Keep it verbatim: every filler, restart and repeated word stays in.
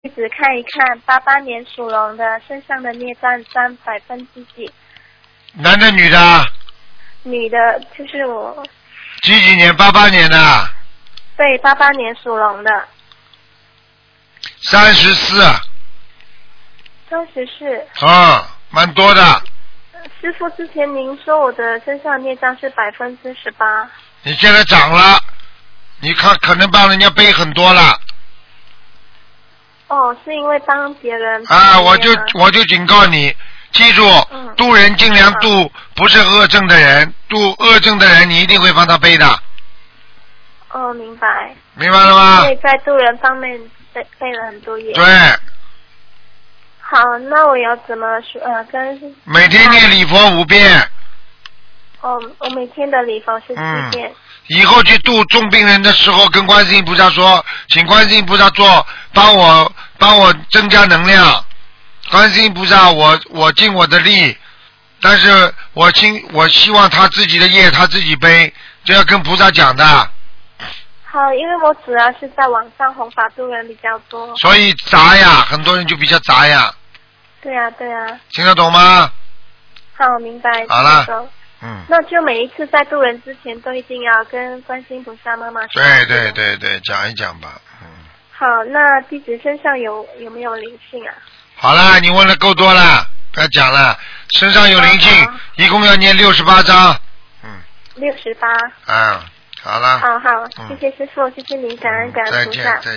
一直看一看八八年属龙的身上的孽障占百分之几？ 男的女的？ 女的，就是我。 几几年？八八年的。 对，八八年属龙的。 三十四。 三十四。 啊，蛮多的。 师傅，之前您说我的身上孽障是百分之十八。 你现在涨了，你看可能帮人家背很多了。 哦，是因为帮别人。 啊，我就我就警告你，记住，嗯、渡人尽量渡不是恶症的人，渡恶症的人你一定会帮他背的。 哦，明白。 明白了吗？ 所以在渡人方面背背了很多页。 对。 好，那我要怎么说？呃，跟每天念礼佛五遍。 哦，我每天的礼佛是七遍。 嗯。以后去度重病人的时候，跟观世音菩萨说，请观世音菩萨做，帮我帮我增加能量。观世音菩萨，我我尽我的力，但是我希我希望他自己的业他自己背，这要跟菩萨讲的。 好，因为我主要是在网上弘法度人比较多。 所以杂呀，很多人就比较杂呀。 对呀、啊、对呀、啊。 听得懂吗？ 好，明白。 好了。嗯， 那就每一次在渡人之前都一定要跟观世音菩萨妈妈说。 对对对对，讲一讲吧。嗯。 好，那弟子身上有有没有灵性啊？ 好了，你问的够多了，不要讲了。身上有灵性， 好好一共要念六十八章。嗯。 六十八。 啊，好了。 好好， 嗯、 谢谢师父，谢谢您，感恩感恩菩萨。